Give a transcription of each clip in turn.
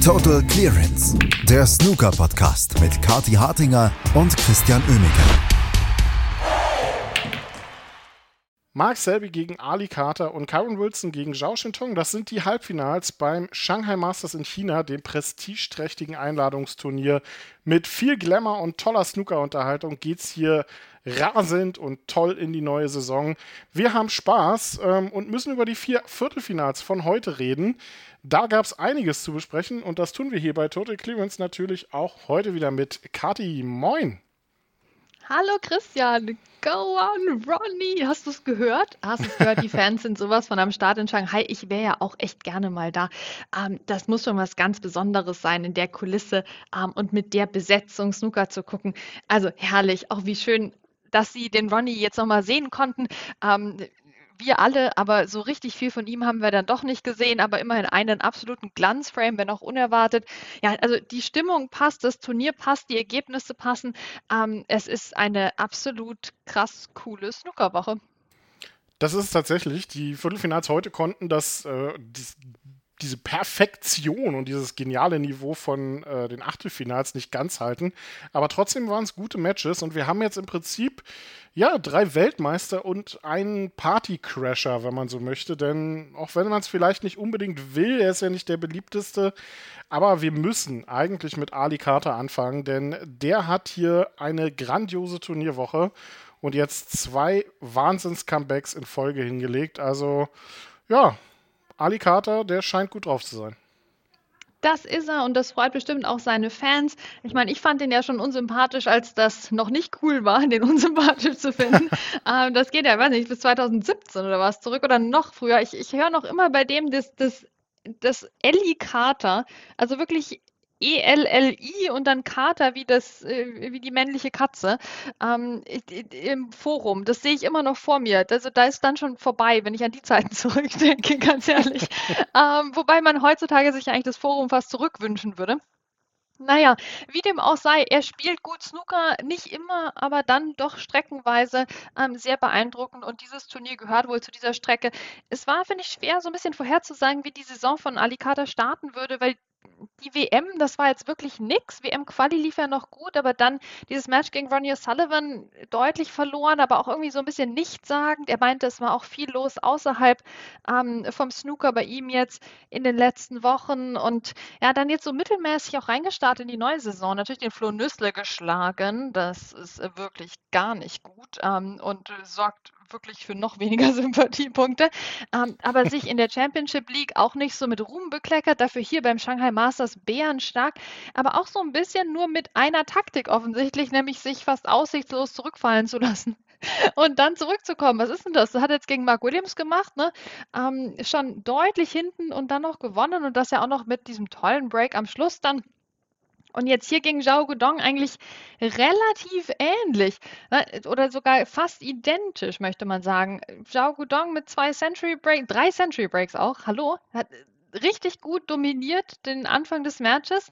Total Clearance, der Snooker-Podcast mit Kathi Hartinger und Christian Oemeke. Mark Selby gegen Ali Carter und Kyron Wilson gegen Zhao Shintong, das sind die Halbfinals beim Shanghai Masters in China, dem prestigeträchtigen Einladungsturnier. Mit viel Glamour und toller Snooker-Unterhaltung geht's hier rasend und toll in die neue Saison. Wir haben Spaß und müssen über die 4 Viertelfinals von heute reden. Da gab es einiges zu besprechen und das tun wir hier bei Total Clearance natürlich auch heute wieder mit Kathi. Moin! Hallo Christian, go on Ronnie, hast du es gehört? Hast du es gehört, die Fans sind sowas von am Start in Shanghai. Ich wäre ja auch echt gerne mal da. Das muss schon was ganz Besonderes sein, in der Kulisse und mit der Besetzung Snooker zu gucken. Also herrlich, auch wie schön, dass Sie den Ronnie jetzt nochmal sehen konnten. Wir alle, aber so richtig viel von ihm haben wir dann doch nicht gesehen, aber immerhin einen absoluten Glanzframe, wenn auch unerwartet. Ja, also die Stimmung passt, das Turnier passt, die Ergebnisse passen. Es ist eine absolut krass coole Snookerwoche. Das ist tatsächlich, die Viertelfinals heute konnten diese Perfektion und dieses geniale Niveau von den Achtelfinals nicht ganz halten. Aber trotzdem waren es gute Matches und wir haben jetzt im Prinzip 3 Weltmeister und einen Partycrasher, wenn man so möchte. Denn auch wenn man es vielleicht nicht unbedingt will, er ist ja nicht der beliebteste, aber wir müssen eigentlich mit Ali Carter anfangen, denn der hat hier eine grandiose Turnierwoche und jetzt 2 Wahnsinns-Comebacks in Folge hingelegt. Also, ja, Ali Carter, der scheint gut drauf zu sein. Das ist er und das freut bestimmt auch seine Fans. Ich meine, ich fand den ja schon unsympathisch, als das noch nicht cool war, den unsympathisch zu finden. Das geht ja, weiß nicht, bis 2017 oder was zurück oder noch früher. Ich höre noch immer bei dem das Ellie Carter, also wirklich ELLI und dann Carter wie die männliche Katze im Forum. Das sehe ich immer noch vor mir. Also da ist dann schon vorbei, wenn ich an die Zeiten zurückdenke, ganz ehrlich. Wobei man heutzutage sich eigentlich das Forum fast zurückwünschen würde. Naja, wie dem auch sei, er spielt gut Snooker, nicht immer, aber dann doch streckenweise sehr beeindruckend und dieses Turnier gehört wohl zu dieser Strecke. Es war, finde ich, schwer, so ein bisschen vorherzusagen, wie die Saison von Ali Carter starten würde, weil die WM, das war jetzt wirklich nix. WM-Quali lief ja noch gut, aber dann dieses Match gegen Ronnie O'Sullivan deutlich verloren, aber auch irgendwie so ein bisschen nichtssagend. Er meinte, es war auch viel los außerhalb vom Snooker bei ihm jetzt in den letzten Wochen und ja, dann jetzt so mittelmäßig auch reingestartet in die neue Saison. Natürlich den Flo Nüssle geschlagen, das ist wirklich gar nicht gut und sorgt wirklich für noch weniger Sympathiepunkte, aber sich in der Championship League auch nicht so mit Ruhm bekleckert, dafür hier beim Shanghai Masters bärenstark, aber auch so ein bisschen nur mit einer Taktik offensichtlich, nämlich sich fast aussichtslos zurückfallen zu lassen und dann zurückzukommen. Was ist denn das? Das hat er jetzt gegen Mark Williams gemacht, ne? Schon deutlich hinten und dann noch gewonnen und das ja auch noch mit diesem tollen Break am Schluss dann. Und jetzt hier gegen Zhao Guodong eigentlich relativ ähnlich, ne? Oder sogar fast identisch, möchte man sagen. Zhao Guodong mit 3 Century Breaks auch, hallo, hat richtig gut dominiert den Anfang des Matches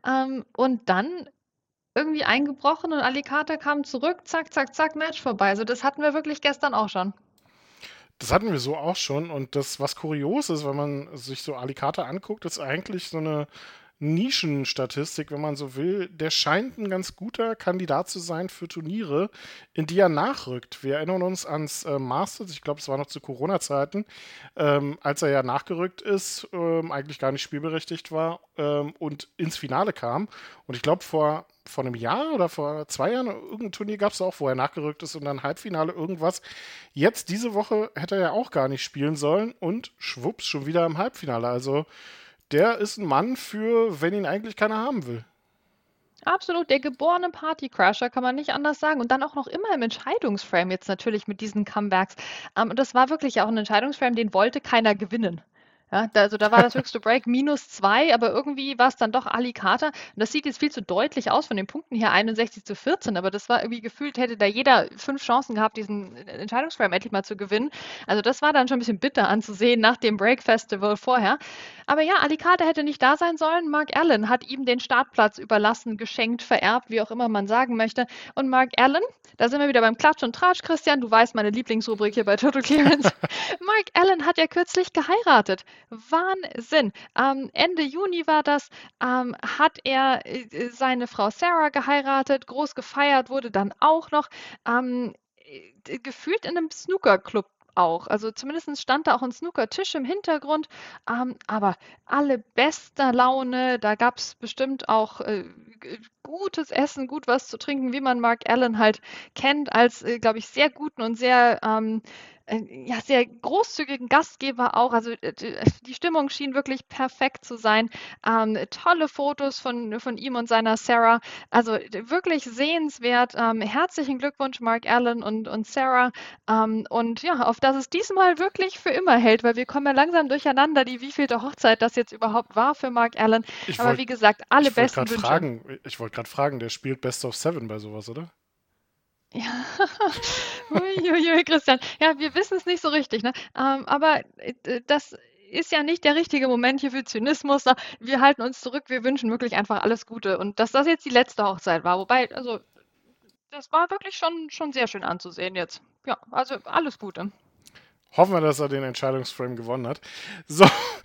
und dann irgendwie eingebrochen und Ali Carter kam zurück, zack, zack, zack, Match vorbei. Also das hatten wir wirklich gestern auch schon. Das hatten wir so auch schon und das, was kurios ist, wenn man sich so Ali Carter anguckt, ist eigentlich so eine Nischenstatistik, wenn man so will. Der scheint ein ganz guter Kandidat zu sein für Turniere, in die er nachrückt. Wir erinnern uns ans Masters, ich glaube, es war noch zu Corona-Zeiten, als er ja nachgerückt ist, eigentlich gar nicht spielberechtigt war und ins Finale kam. Und ich glaube, vor einem Jahr oder vor 2 Jahren, irgendein Turnier gab es auch, wo er nachgerückt ist und dann Halbfinale irgendwas. Jetzt, diese Woche, hätte er ja auch gar nicht spielen sollen und schwupps, schon wieder im Halbfinale. Also der ist ein Mann für, wenn ihn eigentlich keiner haben will. Absolut, der geborene Partycrasher, kann man nicht anders sagen. Und dann auch noch immer im Entscheidungsframe jetzt natürlich mit diesen Comebacks. Und das war wirklich auch ein Entscheidungsframe, den wollte keiner gewinnen. Ja, also da war das höchste Break -2, aber irgendwie war es dann doch Ali Carter. Und das sieht jetzt viel zu deutlich aus von den Punkten hier, 61-14, aber das war irgendwie gefühlt, hätte da jeder 5 Chancen gehabt, diesen Entscheidungsframe endlich mal zu gewinnen. Also das war dann schon ein bisschen bitter anzusehen nach dem Break Festival vorher. Aber ja, Ali Carter hätte nicht da sein sollen. Mark Allen hat ihm den Startplatz überlassen, geschenkt, vererbt, wie auch immer man sagen möchte. Und Mark Allen, Da sind wir wieder beim Klatsch und Tratsch, Christian. Du weißt, meine Lieblingsrubrik hier bei Total Clearance. Mark Allen hat ja kürzlich geheiratet. Wahnsinn. Ende Juni war das, hat er seine Frau Sarah geheiratet, groß gefeiert wurde dann auch noch. Gefühlt in einem Snookerclub auch. Also zumindest stand da auch ein Snookertisch im Hintergrund, aber alle bester Laune. Da gab es bestimmt auch gutes Essen, gut was zu trinken, wie man Mark Allen halt kennt, als, glaube ich, sehr guten und sehr, ja, sehr großzügigen Gastgeber auch. Also die Stimmung schien wirklich perfekt zu sein. Tolle Fotos von ihm und seiner Sarah. Also wirklich sehenswert. Herzlichen Glückwunsch, Mark Allen und Sarah. Und ja, auf dass es diesmal wirklich für immer hält, weil wir kommen ja langsam durcheinander, wievielte Hochzeit das jetzt überhaupt war für Mark Allen. Ich Aber wollte wie gesagt, alle ich wollt besten gerade Wünsche. ich wollte gerade fragen, der spielt Best of Seven bei sowas, oder? Ja, uiuiui, Christian. Ja, wir wissen es nicht so richtig, ne? Aber das ist ja nicht der richtige Moment hier für Zynismus. Wir halten uns zurück, wir wünschen wirklich einfach alles Gute. Und dass das jetzt die letzte Hochzeit war, wobei, also, das war wirklich schon sehr schön anzusehen jetzt. Ja, also alles Gute. Hoffen wir, dass er den Entscheidungsframe gewonnen hat. So,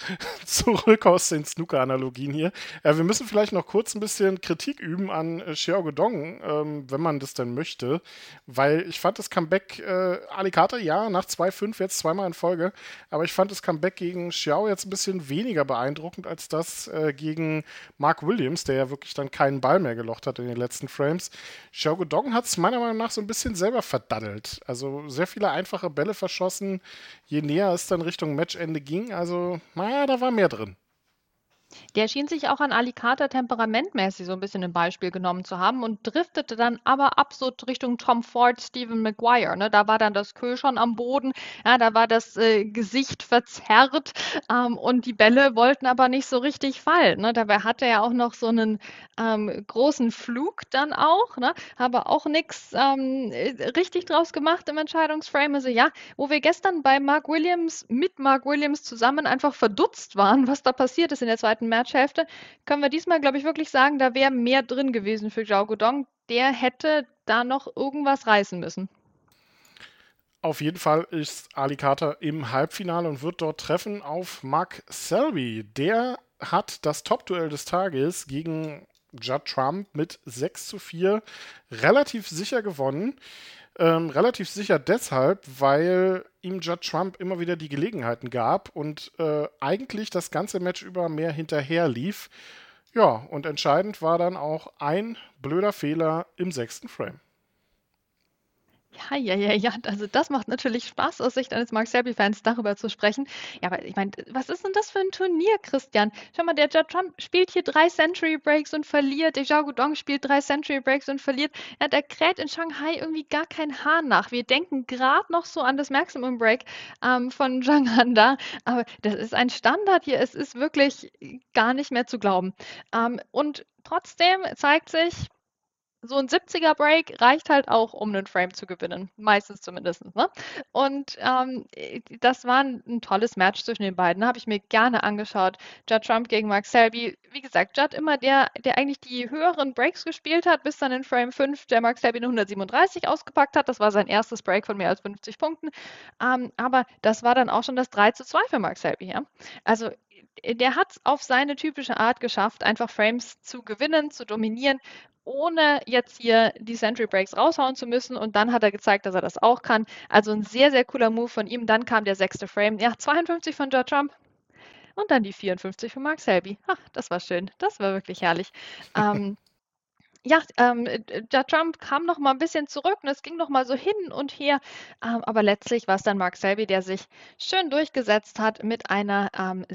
zurück aus den Snooker-Analogien hier. Wir müssen vielleicht noch kurz ein bisschen Kritik üben an Xiao Guodong, wenn man das denn möchte. Weil ich fand das Comeback, Alicante, ja, nach 2-5 jetzt zweimal in Folge. Aber ich fand das Comeback gegen Xiao jetzt ein bisschen weniger beeindruckend als das gegen Mark Williams, der ja wirklich dann keinen Ball mehr gelocht hat in den letzten Frames. Xiao Guodong hat es meiner Meinung nach so ein bisschen selber verdaddelt. Also sehr viele einfache Bälle verschossen, je näher es dann Richtung Matchende ging. Also, naja, da war mehr drin. Der schien sich auch an Alicante temperamentmäßig so ein bisschen im Beispiel genommen zu haben und driftete dann aber ab so Richtung Tom Ford, Stephen Maguire. Ne? Da war dann das Kö schon am Boden, ja, da war das Gesicht verzerrt und die Bälle wollten aber nicht so richtig fallen. Ne? Dabei hatte er auch noch so einen großen Flug dann auch, ne? Aber auch nichts richtig draus gemacht im Entscheidungsframe. Also ja, wo wir gestern bei mit Mark Williams zusammen einfach verdutzt waren, was da passiert ist in der zweiten Matchhälfte, können wir diesmal, glaube ich, wirklich sagen, da wäre mehr drin gewesen für Zhao Guodong. Der hätte da noch irgendwas reißen müssen. Auf jeden Fall ist Ali Carter im Halbfinale und wird dort treffen auf Mark Selby. Der hat das Top-Duell des Tages gegen Judd Trump mit 6:4 relativ sicher gewonnen. Relativ sicher deshalb, weil ihm Judd Trump immer wieder die Gelegenheiten gab und eigentlich das ganze Match über mehr hinterher lief. Ja, und entscheidend war dann auch ein blöder Fehler im 6. Frame. Ja, ja, ja, ja, also das macht natürlich Spaß aus Sicht eines Mark Selby-Fans, darüber zu sprechen. Ja, aber ich meine, was ist denn das für ein Turnier, Christian? Schau mal, der Judd Trump spielt hier 3 Century Breaks und verliert, der Zhao Guodong spielt 3 Century Breaks und verliert. Ja, der kräht in Shanghai irgendwie gar kein Hahn nach. Wir denken gerade noch so an das Maximum Break von Zhang Han da, aber das ist ein Standard hier. Es ist wirklich gar nicht mehr zu glauben. Und trotzdem zeigt sich, so ein 70er-Break reicht halt auch, um einen Frame zu gewinnen. Meistens zumindest. Ne? Und das war ein tolles Match zwischen den beiden. Habe ich mir gerne angeschaut. Judd Trump gegen Mark Selby. Wie gesagt, Judd immer der eigentlich die höheren Breaks gespielt hat, bis dann in Frame 5 der Mark Selby eine 137 ausgepackt hat. Das war sein erstes Break von mehr als 50 Punkten. Aber das war dann auch schon das 3:2 für Mark Selby. Ja? Also der hat es auf seine typische Art geschafft, einfach Frames zu gewinnen, zu dominieren, ohne jetzt hier die Century Breaks raushauen zu müssen. Und dann hat er gezeigt, dass er das auch kann. Also ein sehr, sehr cooler Move von ihm. Dann kam der 6. Frame. Ja, 52 von Judd Trump und dann die 54 von Mark Selby. Ach, das war schön. Das war wirklich herrlich. Ja, der Trump kam noch mal ein bisschen zurück und es ging noch mal so hin und her. Aber letztlich war es dann Mark Selby, der sich schön durchgesetzt hat mit einer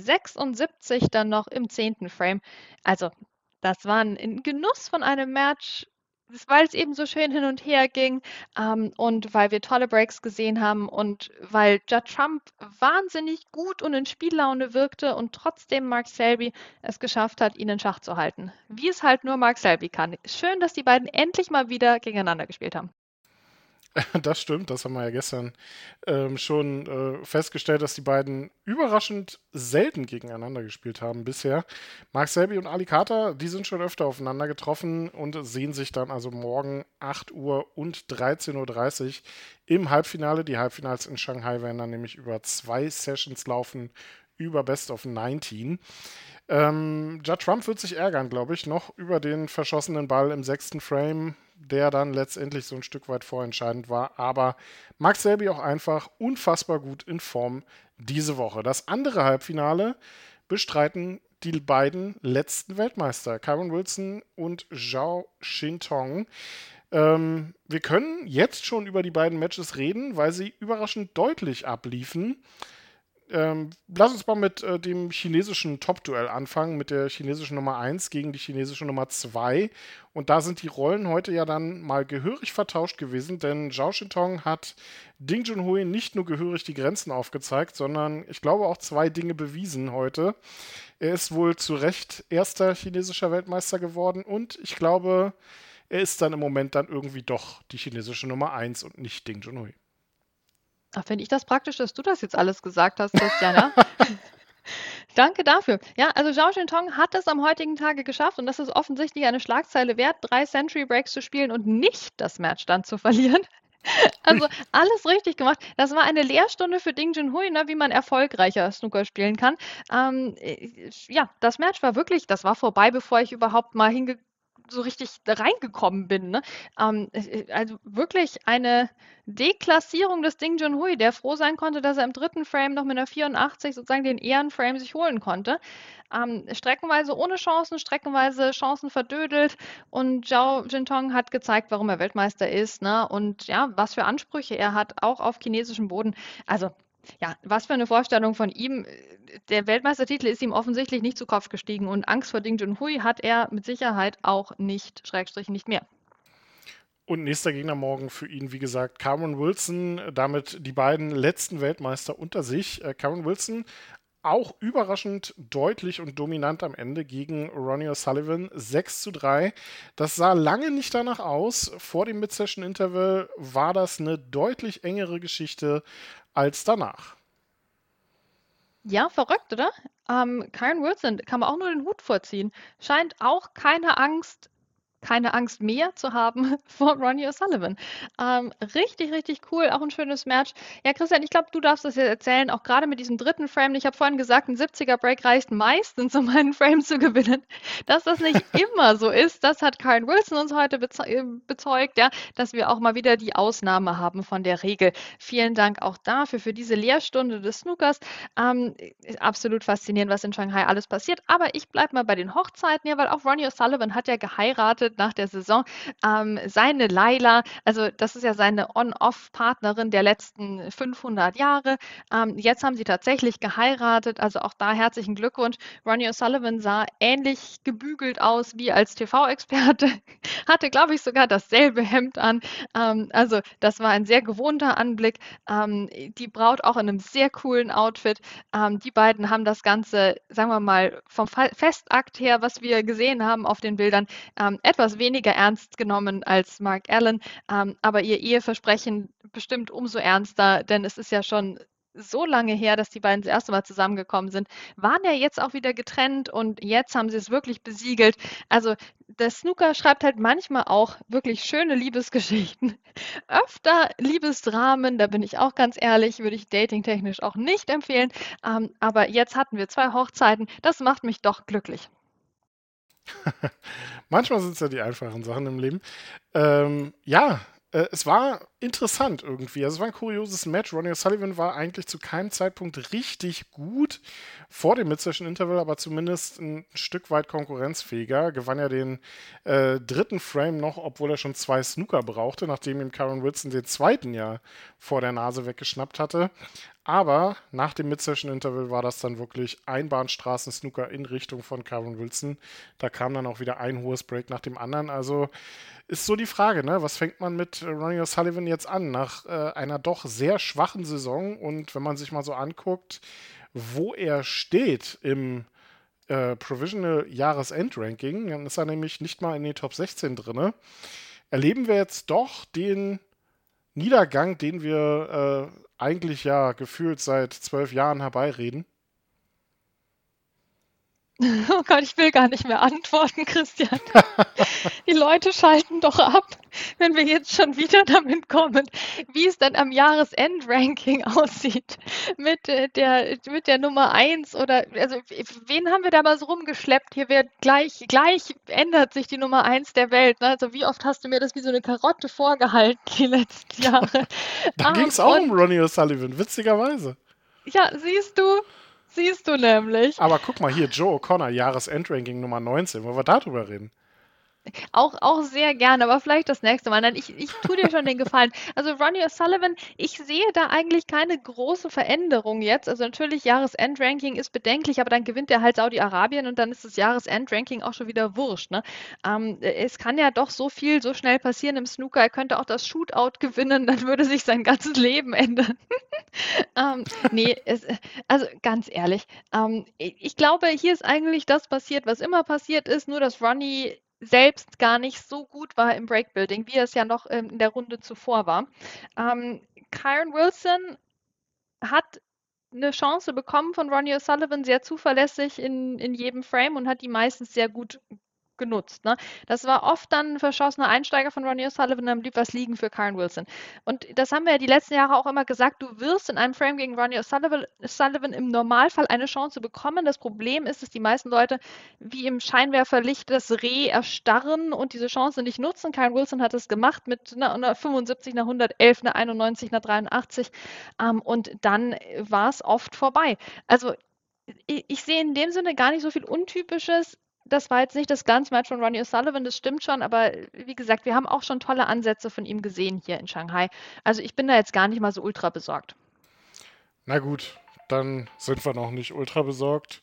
76 dann noch im 10. Frame. Also das war ein Genuss von einem Match, weil es eben so schön hin und her ging und weil wir tolle Breaks gesehen haben und weil Judd Trump wahnsinnig gut und in Spiellaune wirkte und trotzdem Mark Selby es geschafft hat, ihn in Schach zu halten. Wie es halt nur Mark Selby kann. Schön, dass die beiden endlich mal wieder gegeneinander gespielt haben. Das stimmt, das haben wir ja gestern schon festgestellt, dass die beiden überraschend selten gegeneinander gespielt haben bisher. Mark Selby und Ali Carter, die sind schon öfter aufeinander getroffen und sehen sich dann also morgen 8 Uhr und 13:30 Uhr im Halbfinale. Die Halbfinals in Shanghai werden dann nämlich über 2 Sessions laufen, über Best of 19. Judd Trump wird sich ärgern, glaube ich, noch über den verschossenen Ball im 6. Frame, der dann letztendlich so ein Stück weit vorentscheidend war. Aber Max Selby auch einfach unfassbar gut in Form diese Woche. Das andere Halbfinale bestreiten die beiden letzten Weltmeister, Kyron Wilson und Zhao Shintong. Wir können jetzt schon über die beiden Matches reden, weil sie überraschend deutlich abliefen. Lass uns mal mit dem chinesischen Top-Duell anfangen, mit der chinesischen Nummer 1 gegen die chinesische Nummer 2. Und da sind die Rollen heute ja dann mal gehörig vertauscht gewesen, denn Zhao Shintong hat Ding Junhui nicht nur gehörig die Grenzen aufgezeigt, sondern ich glaube auch 2 Dinge bewiesen heute. Er ist wohl zu Recht erster chinesischer Weltmeister geworden und ich glaube, er ist dann im Moment dann irgendwie doch die chinesische Nummer 1 und nicht Ding Junhui. Ach, finde ich das praktisch, dass du das jetzt alles gesagt hast, Christian, ja? Danke dafür. Ja, also Zhao Shintong hat es am heutigen Tage geschafft und das ist offensichtlich eine Schlagzeile wert, 3 Century Breaks zu spielen und nicht das Match dann zu verlieren. Also alles richtig gemacht. Das war eine Lehrstunde für Ding Junhui, ne, wie man erfolgreicher Snooker spielen kann. Ja, das Match war wirklich, das war vorbei, bevor ich überhaupt mal so richtig da reingekommen bin. Ne? Also wirklich eine Deklassierung des Ding Junhui, der froh sein konnte, dass er im 3. Frame noch mit einer 84 sozusagen den Ehrenframe sich holen konnte. Streckenweise ohne Chancen, streckenweise Chancen verdödelt und Zhao Shintong hat gezeigt, warum er Weltmeister ist, ne? Und ja, was für Ansprüche er hat, auch auf chinesischem Boden. Also ja, was für eine Vorstellung von ihm. Der Weltmeistertitel ist ihm offensichtlich nicht zu Kopf gestiegen und Angst vor Ding Junhui hat er mit Sicherheit auch nicht, Schrägstrich nicht mehr. Und nächster Gegner morgen für ihn, wie gesagt, Kyron Wilson, damit die beiden letzten Weltmeister unter sich. Kyron Wilson auch überraschend deutlich und dominant am Ende gegen Ronnie O'Sullivan, 6:3. Das sah lange nicht danach aus. Vor dem Mid-Session-Interval war das eine deutlich engere Geschichte als danach. Ja, verrückt, oder? Kyron Wilson kann man auch nur den Hut vorziehen. Scheint auch keine Angst mehr zu haben vor Ronnie O'Sullivan. Richtig, richtig cool, auch ein schönes Match. Ja, Christian, ich glaube, du darfst das jetzt erzählen, auch gerade mit diesem 3. Frame. Ich habe vorhin gesagt, ein 70er-Break reicht meistens, um einen Frame zu gewinnen. Dass das nicht immer so ist, das hat Kyron Wilson uns heute bezeugt, ja, dass wir auch mal wieder die Ausnahme haben von der Regel. Vielen Dank auch dafür, für diese Lehrstunde des Snookers. Absolut faszinierend, was in Shanghai alles passiert. Aber ich bleibe mal bei den Hochzeiten, ja, weil auch Ronnie O'Sullivan hat ja geheiratet nach der Saison. Seine Laila, also das ist ja seine On-Off-Partnerin der letzten 500 Jahre. Jetzt haben sie tatsächlich geheiratet, also auch da herzlichen Glückwunsch. Ronnie O'Sullivan sah ähnlich gebügelt aus wie als TV-Experte, hatte, glaube ich, sogar dasselbe Hemd an. Also das war ein sehr gewohnter Anblick. Die Braut auch in einem sehr coolen Outfit. Die beiden haben das Ganze, sagen wir mal, vom Festakt her, was wir gesehen haben auf den Bildern, etwas weniger ernst genommen als Mark Allen, aber ihr Eheversprechen bestimmt umso ernster, denn es ist ja schon so lange her, dass die beiden das erste Mal zusammengekommen sind, waren ja jetzt auch wieder getrennt und jetzt haben sie es wirklich besiegelt. Also der Snooker schreibt halt manchmal auch wirklich schöne Liebesgeschichten. Öfter Liebesdramen, da bin ich auch ganz ehrlich, würde ich datingtechnisch auch nicht empfehlen. Aber jetzt hatten wir 2 Hochzeiten, das macht mich doch glücklich. Manchmal sind es ja die einfachen Sachen im Leben. Ja, es war interessant irgendwie. Also es war ein kurioses Match. Ronnie O'Sullivan war eigentlich zu keinem Zeitpunkt richtig gut vor dem Mid-Session-Interval, aber zumindest ein Stück weit konkurrenzfähiger. Gewann ja den 3. Frame noch, obwohl er schon 2 Snooker brauchte, nachdem ihm Kyron Wilson den 2. ja vor der Nase weggeschnappt hatte. Aber nach dem Mid-Session-Interval war das dann wirklich Einbahnstraßen-Snooker in Richtung von Kyron Wilson. Da kam dann auch wieder ein hohes Break nach dem anderen. Also ist so die Frage, ne? Was fängt man mit Ronnie O'Sullivan jetzt an? Nach einer doch sehr schwachen Saison und wenn man sich mal so anguckt, wo er steht im Provisional Jahresendranking, dann ist er nämlich nicht mal in den Top 16 drin. Erleben wir jetzt doch den Niedergang, den wir eigentlich ja gefühlt seit 12 Jahren herbeireden? Oh Gott, ich will gar nicht mehr antworten, Christian. Die Leute schalten doch ab, wenn wir jetzt schon wieder damit kommen, wie es dann am Jahresendranking aussieht mit der Nummer 1 oder, also wen haben wir da mal so rumgeschleppt? Hier wird gleich ändert sich die Nummer 1 der Welt. Ne? Also wie oft hast du mir das wie so eine Karotte vorgehalten die letzten Jahre? Da ging es auch um Ronnie O'Sullivan, witzigerweise. Ja, siehst du nämlich. Aber guck mal hier, Joe O'Connor, Jahresendranking Nummer 19. Wollen wir darüber reden? Auch sehr gerne, aber vielleicht das nächste Mal. Nein, ich tue dir schon den Gefallen. Also Ronnie O'Sullivan, ich sehe da eigentlich keine große Veränderung jetzt. Also natürlich, Jahresendranking ist bedenklich, aber dann gewinnt er halt Saudi-Arabien und dann ist das Jahresendranking auch schon wieder wurscht. Ne? Es kann ja doch so viel, so schnell passieren im Snooker. Er könnte auch das Shootout gewinnen, dann würde sich sein ganzes Leben ändern. Also ganz ehrlich, ich glaube, hier ist eigentlich das passiert, was immer passiert ist, nur dass Ronnie selbst gar nicht so gut war im Breakbuilding, wie es ja noch in der Runde zuvor war. Kyren Wilson hat eine Chance bekommen von Ronnie O'Sullivan, sehr zuverlässig in jedem Frame und hat die meistens sehr gut genutzt. Ne? Das war oft dann ein verschossener Einsteiger von Ronnie O'Sullivan, dann blieb was liegen für Kyren Wilson. Und das haben wir ja die letzten Jahre auch immer gesagt, du wirst in einem Frame gegen Ronnie O'Sullivan im Normalfall eine Chance bekommen. Das Problem ist, dass die meisten Leute wie im Scheinwerferlicht das Reh erstarren und diese Chance nicht nutzen. Kyren Wilson hat es gemacht mit einer 75, einer 111, einer 91, einer 83 und dann war es oft vorbei. Also ich sehe in dem Sinne gar nicht so viel Untypisches. Das war jetzt nicht das Glanzmatch von Ronnie O'Sullivan, das stimmt schon, aber wie gesagt, wir haben auch schon tolle Ansätze von ihm gesehen hier in Shanghai. Also ich bin da jetzt gar nicht mal so ultra besorgt. Na gut, dann sind wir noch nicht ultra besorgt.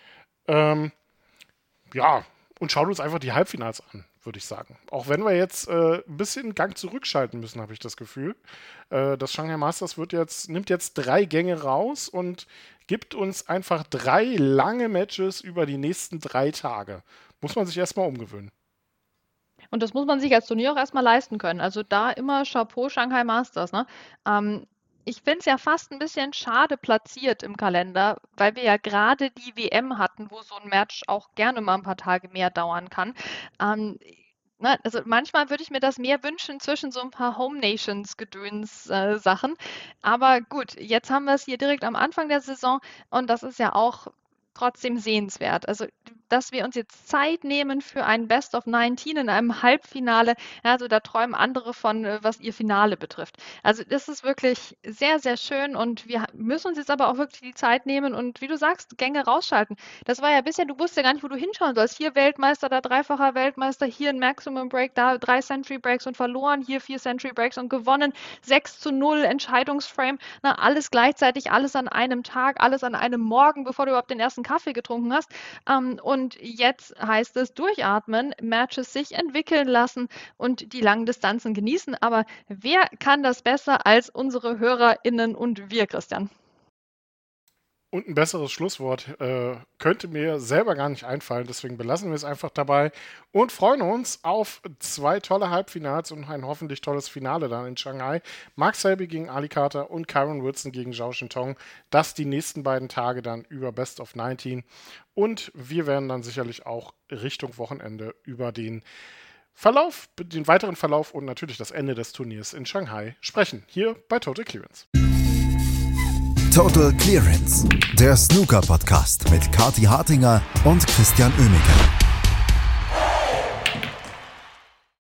Ja, und schauen uns einfach die Halbfinals an, würde ich sagen. Auch wenn wir jetzt ein bisschen Gang zurückschalten müssen, habe ich das Gefühl. Das Shanghai Masters nimmt jetzt 3 Gänge raus und gibt uns einfach 3 lange Matches über die nächsten 3 Tage. Muss man sich erstmal umgewöhnen. Und das muss man sich als Turnier auch erstmal leisten können. Also da immer Chapeau Shanghai Masters. Ne? Ich finde es ja fast ein bisschen schade platziert im Kalender, weil wir ja gerade die WM hatten, wo so ein Match auch gerne mal ein paar Tage mehr dauern kann. Also manchmal würde ich mir das mehr wünschen zwischen so ein paar Home Nations Gedöns Sachen. Aber gut, jetzt haben wir es hier direkt am Anfang der Saison und das ist ja auch trotzdem sehenswert. Also, dass wir uns jetzt Zeit nehmen für ein Best of 19 in einem Halbfinale, ja, also da träumen andere von, was ihr Finale betrifft. Also das ist wirklich sehr, sehr schön und wir müssen uns jetzt aber auch wirklich die Zeit nehmen und wie du sagst, Gänge rausschalten. Das war ja bisher, du wusstest ja gar nicht, wo du hinschauen sollst. Hier Weltmeister, da dreifacher Weltmeister, hier ein Maximum Break, da 3 Century Breaks und verloren, hier 4 Century Breaks und gewonnen, 6:0, Entscheidungsframe, na, alles gleichzeitig, alles an einem Tag, alles an einem Morgen, bevor du überhaupt den ersten Kaffee getrunken hast. Und jetzt heißt es durchatmen, Matches sich entwickeln lassen und die langen Distanzen genießen. Aber wer kann das besser als unsere HörerInnen und wir, Christian? Und ein besseres Schlusswort könnte mir selber gar nicht einfallen, deswegen belassen wir es einfach dabei und freuen uns auf 2 tolle Halbfinals und ein hoffentlich tolles Finale dann in Shanghai. Mark Selby gegen Ali Carter und Kyren Wilson gegen Zhao Shintong. Das die nächsten beiden Tage dann über Best of 19 und wir werden dann sicherlich auch Richtung Wochenende über den weiteren Verlauf und natürlich das Ende des Turniers in Shanghai sprechen, hier bei Total Clearance. Total Clearance, der Snooker-Podcast mit Kathi Hartinger und Christian Oemeke.